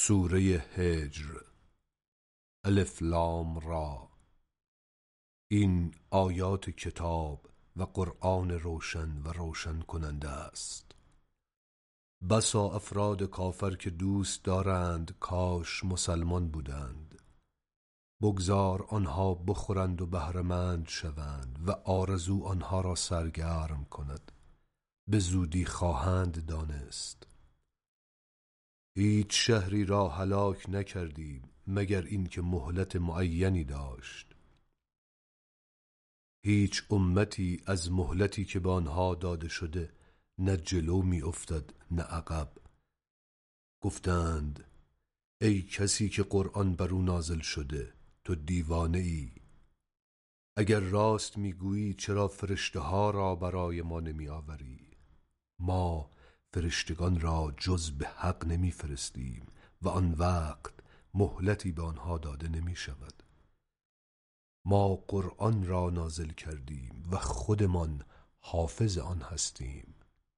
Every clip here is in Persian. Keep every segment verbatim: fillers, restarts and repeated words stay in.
سوره هجر. الف لام را. این آیات کتاب و قرآن روشن و روشن کننده است. بسا افراد کافر که دوست دارند کاش مسلمان بودند. بگذار آنها بخورند و بهره‌مند شوند و آرزو آنها را سرگرم کند. به زودی خواهند دانست. هیچ شهری را هلاک نکردیم مگر اینکه مهلت معینی داشت. هیچ امتی از مهلتی که به آنها داده شده نه جلو می افتد نه عقب. گفتند ای کسی که قرآن بر او نازل شده، تو دیوانه ای. اگر راست می گویی چرا فرشته ها را برای ما نمی آوری؟ ما فرشتگان را جز به حق نمی فرستیم و آن وقت مهلتی به آنها داده نمی شود. ما قرآن را نازل کردیم و خودمان حافظ آن هستیم.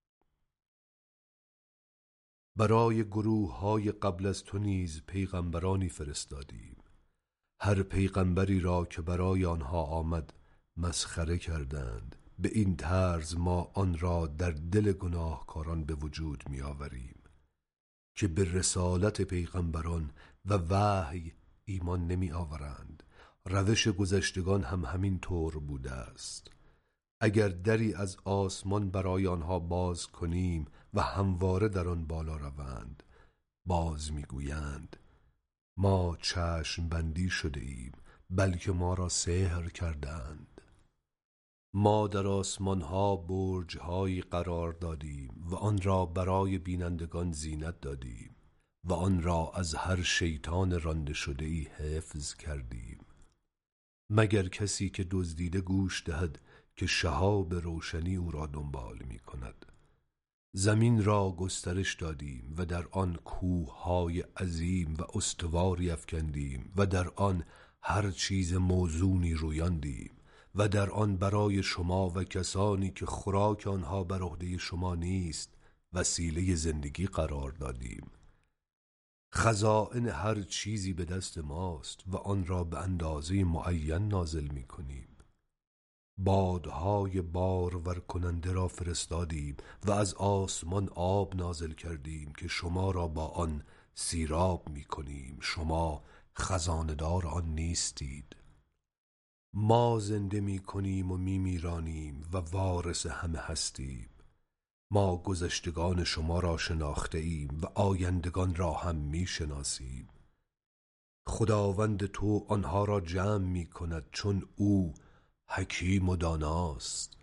برای گروه های قبل از تو نیز پیغمبرانی فرستادیم. هر پیغمبری را که برای آنها آمد مسخره کردند. به این طرز ما آن را در دل گناهکاران به وجود می آوریم که به رسالت پیغمبران و وحی ایمان نمی آورند. روش گذشتگان هم همین طور بوده است. اگر دری از آسمان برای آنها باز کنیم و همواره در آن بالا روند، باز می گویند ما چشم بندی شده ایم، بلکه ما را سحر کردند. ما در آسمان ها برج هایی قرار دادیم و آن را برای بینندگان زینت دادیم و آن را از هر شیطان رانده شده ای حفظ کردیم، مگر کسی که دزدیده گوش دهد که شهاب روشنی او را دنبال می کند. زمین را گسترش دادیم و در آن کوه های عظیم و استواری افکندیم و در آن هر چیز موزونی رویاندیم و در آن برای شما و کسانی که خوراک آنها بر عهده شما نیست وسیله زندگی قرار دادیم. خزائن هر چیزی به دست ماست و آن را به اندازه معین نازل می کنیم. بادهای بارور کننده را فرستادیم و از آسمان آب نازل کردیم که شما را با آن سیراب می کنیم. شما خزاندار آن نیستید. ما زنده می کنیم و می میرانیم و وارث همه هستیم. ما گذشتگان شما را شناخته ایم و آیندگان را هم می شناسیم. خداوند تو آنها را جمع می کند چون او حکیم و داناست.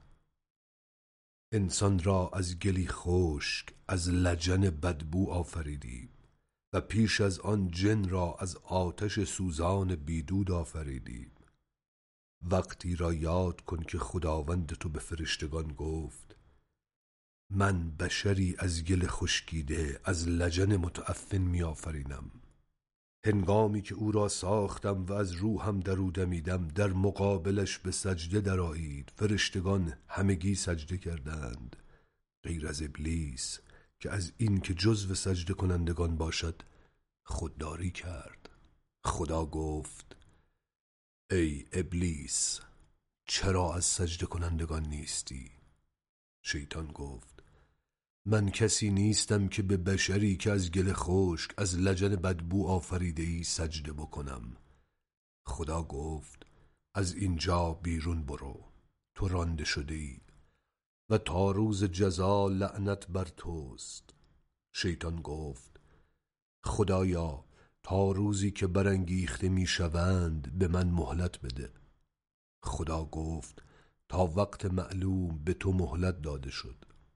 انسان را از گلی خشک از لجن بدبو آفریدیم و پیش از آن جن را از آتش سوزان بیدود آفریدیم. وقتی را یاد کن که خداوند تو به فرشتگان گفت من بشری از گل خشکیده از لجن متعفن می آفرینم. هنگامی که او را ساختم و از روحم در او دمیدم در مقابلش به سجده درآیید. فرشتگان همگی سجده کردند غیر از ابلیس که از این که جزو سجده کنندگان باشد خودداری کرد. خدا گفت ای ابلیس چرا از سجده کنندگان نیستی؟ شیطان گفت من کسی نیستم که به بشری که از گل خشک از لجن بدبو آفریده ای سجده بکنم. خدا گفت از اینجا بیرون برو، تو رانده شده ای و تا روز جزا لعنت بر توست. شیطان گفت خدایا تا روزی که برانگیخته می شوند به من مهلت بده. خدا گفت تا وقت معلوم به تو مهلت داده شد.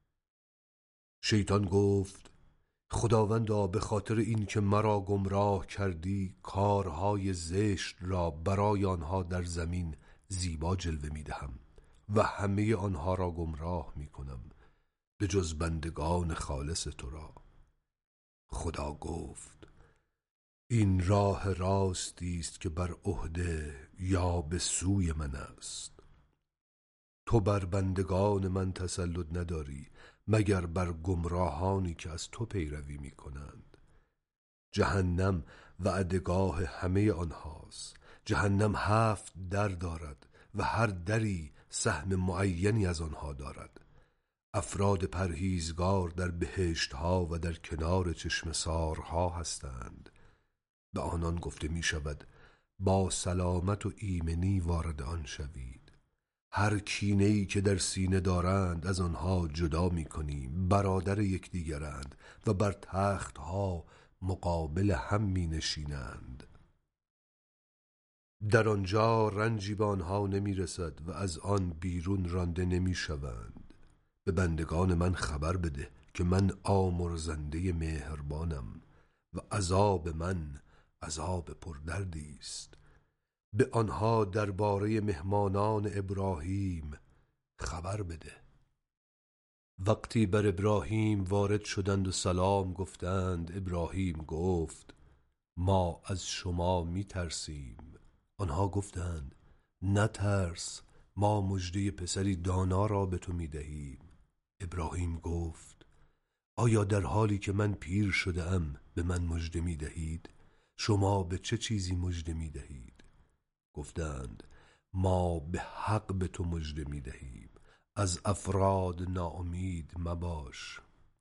شیطان گفت خداوندا به خاطر این که مرا گمراه کردی کارهای زشت را برای آنها در زمین زیبا جلوه می دهم و همه آنها را گمراه می کنم به جز بندگان خالص تو را. خدا گفت این راه راستی است که بر عهده یا به سوی من است. تو بر بندگان من تسلط نداری مگر بر گمراهانی که از تو پیروی می کنند. جهنم وعدگاه همه آنهاست. جهنم هفت در دارد و هر دری سهم معینی از آنها دارد. افراد پرهیزگار در بهشتها و در کنار چشم سارها هستند. به آنان گفته می شود با سلامت و ایمنی وارد آن شوید. هر کینه‌ای که در سینه دارند از آنها جدا می کنیم. برادر یکدیگرند و بر تختها مقابل هم می نشینند. در آنجا رنجی به آنها نمی رسد و از آن بیرون رانده نمی شوند. به بندگان من خبر بده که من آمرزنده مهربانم و عذاب من عذاب پردردی است. به آنها درباره مهمانان ابراهیم خبر بده. وقتی بر ابراهیم وارد شدند و سلام گفتند، ابراهیم گفت ما از شما می ترسیم. آنها گفتند نترس، ما مژده پسری دانا را به تو می دهیم. ابراهیم گفت آیا در حالی که من پیر شده ام به من مژده می دهید؟ شما به چه چیزی مژده می دهید؟ گفتند ما به حق به تو مژده می دهیم. از افراد ناامید مباش.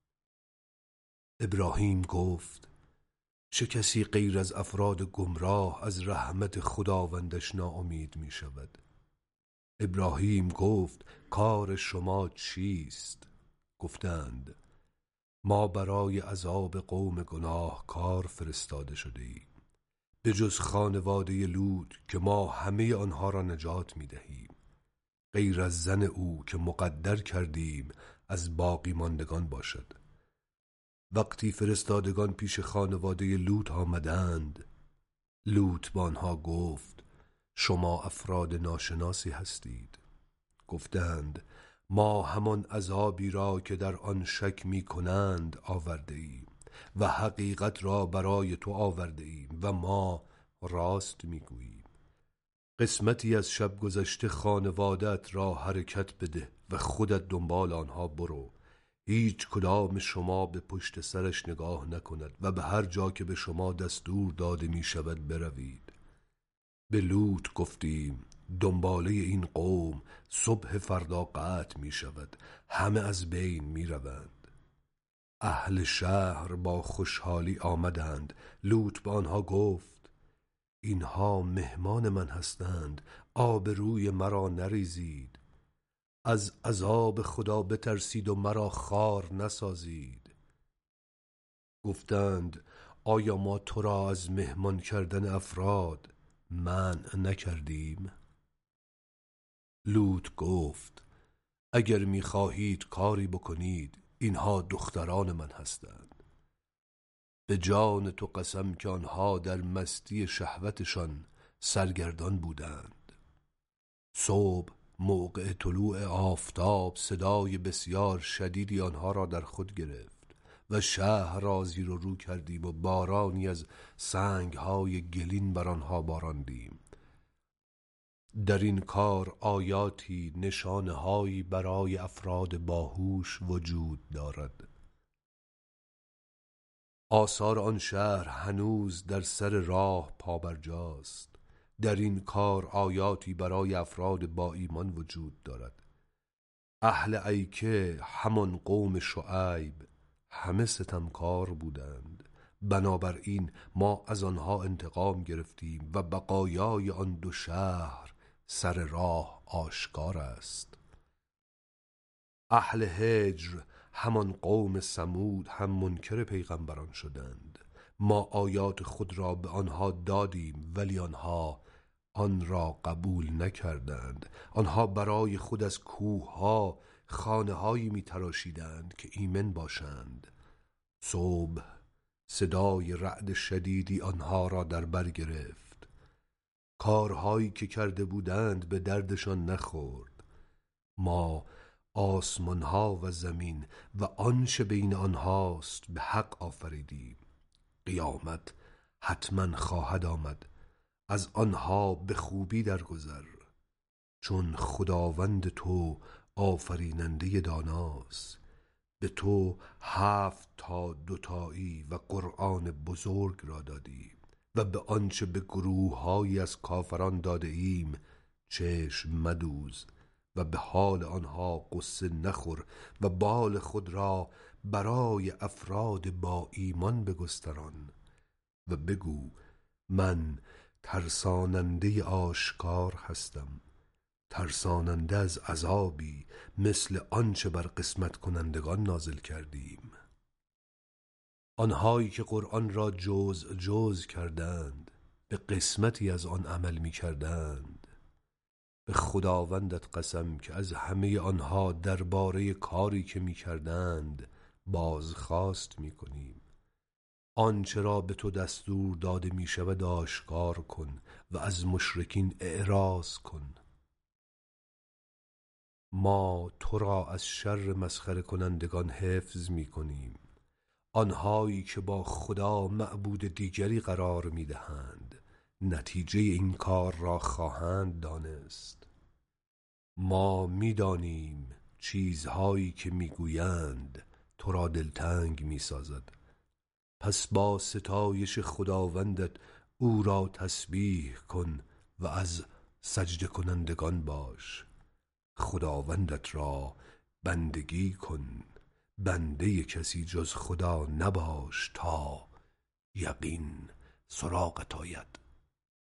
ابراهیم گفت چه کسی غیر از افراد گمراه از رحمت خداوندش ناامید می شود؟ ابراهیم گفت کار شما چیست؟ گفتند ما برای عذاب قوم گناه کار فرستاده شده ایم، به جز خانواده لوط که ما همه آنها را نجات می دهیم، غیر از زن او که مقدر کردیم از باقی ماندگان باشد. وقتی فرستادگان پیش خانواده لوط آمدند، لوط با آنها گفت شما افراد ناشناسی هستید. گفتند ما همان عذابی را که در آن شک می کنند آورده ایم و حقیقت را برای تو آورده ایم و ما راست می گوییم. قسمتی از شب گذشته خانوادت را حرکت بده و خودت دنبال آنها برو. هیچ کدام شما به پشت سرش نگاه نکند و به هر جا که به شما دستور داده می شود بروید. به لوط گفتیم دنباله این قوم صبح فردا قطع می شود، همه از بین می روند. اهل شهر با خوشحالی آمدند. لوط به آنها گفت اینها مهمان من هستند، آبروی مرا نریزید. از عذاب خدا بترسید و مرا خوار نسازید. گفتند آیا ما تو را از مهمان کردن افراد منع نکردیم؟ لوط گفت اگر می‌خواهید کاری بکنید اینها دختران من هستند. به جان تو قسم که آنها در مستی شهوتشان سرگردان بودند. صبح موقع طلوع آفتاب صدای بسیار شدیدی آنها را در خود گرفت و شهر را زیر و رو کردیم و بارانی از سنگ‌های گلین بر آنها باراندیم. در این کار آیاتی نشانه‌هایی برای افراد باهوش وجود دارد. آثار آن شهر هنوز در سر راه پابرجاست. در این کار آیاتی برای افراد با ایمان وجود دارد. اهل ایکه همان قوم شعیب همه ستمکار بودند، بنابراین ما از آنها انتقام گرفتیم و بقایای آن دو شهر سر راه آشکار است. اهل هجر همان قوم ثمود هم منکر پیغمبران شدند. ما آیات خود را به آنها دادیم ولی آنها آن را قبول نکردند. آنها برای خود از کوه‌ها خانه‌هایی می‌تراشیدند که ایمن باشند. صبح صدای رعد شدیدی آنها را در بر گرفت. کارهایی که کرده بودند به دردشان نخورد. ما آسمانها و زمین و آنچه بین آنهاست به حق آفریدیم. قیامت حتما خواهد آمد. از آنها به خوبی درگذر، چون خداوند تو آفریننده داناست. به تو هفت تا دوتایی و قرآن بزرگ را دادیم و به آنچه به گروههایی از کافران داده ایم چشم مدوز و به حال آنها غصه نخور و بال خود را برای افراد با ایمان بگستران و بگو من ترساننده آشکار هستم، ترساننده از عذابی مثل آنچه بر قسمت کنندگان نازل کردیم. آنهایی که قرآن را جزء جزء کردند به قسمتی از آن عمل می کردند. به خداوندت قسم که از همه آنها درباره کاری که می کردند بازخواست می کنیم. آنچه را به تو دستور داده می شود آشکار کن و از مشرکین اعراض کن. ما تو را از شر مسخره کنندگان حفظ می کنیم، آنهایی که با خدا معبود دیگری قرار می دهند نتیجه این کار را خواهند دانست. ما می دانیم چیزهایی که می گویند تو را دلتنگ می سازد، پس با ستایش خداوندت او را تسبیح کن و از سجده کنندگان باش. خداوندت را بندگی کن، بنده کسی جز خدا نباش تا یقین سراغت آید.